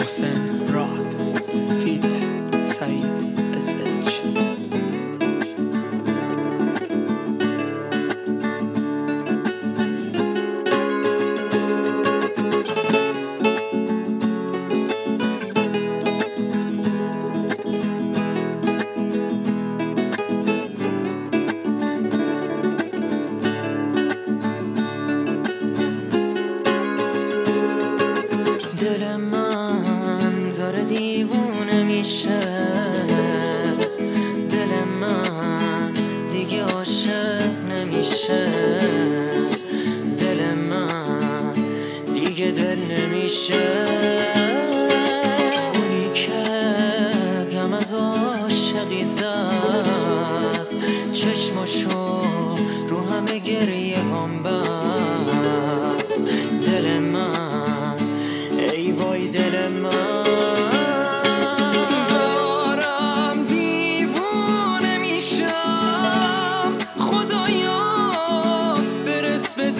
محسن راد فیت سعید SH. دل من داره دیوونه میشه، دل من دیگه عاشق نمیشه، دل من دیگه دل نمیشه. اونی که دم از عاشقی زد چشماشو رو همه گریه هم بست. دل من ای وای دل من دارم دیوونه میشم، خدایا برس به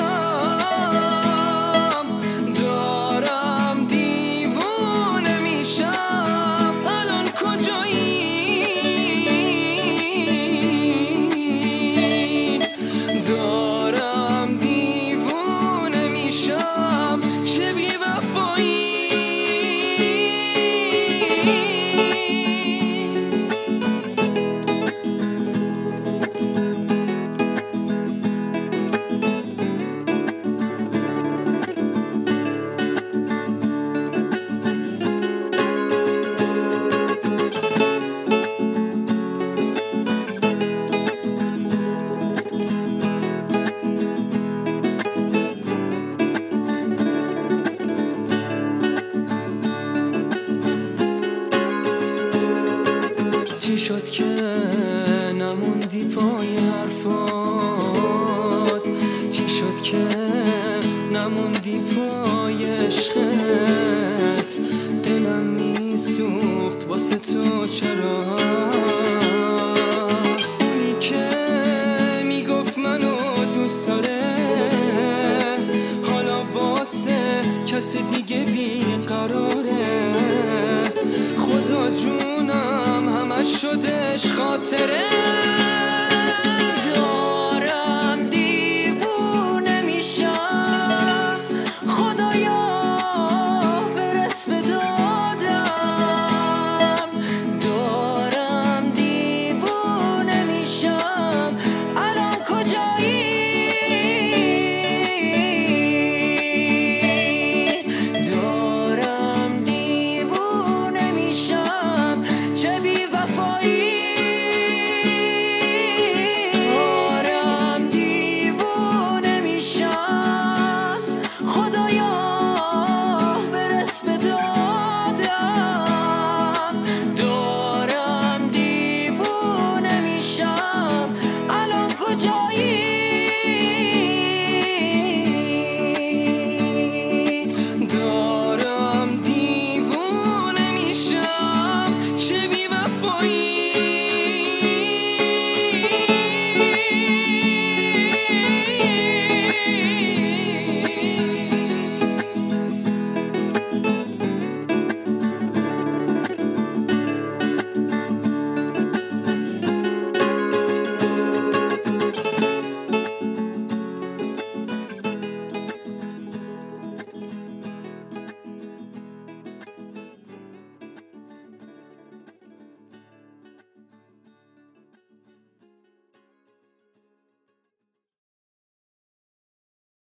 دادم. دارم دیوونه میشم، الان کجایی؟ دارم دیوونه میشم، چه بی‌وفایی. چی شد که نموندی پای حرفات؟ چی شد که نموندی پای عشقت؟ دلم میسوخت واسه تو چرا؟ اونی که میگفت منو دوست داره حالا واسه کس دیگه بیقراره. خدا جونم همش شدش خاطره.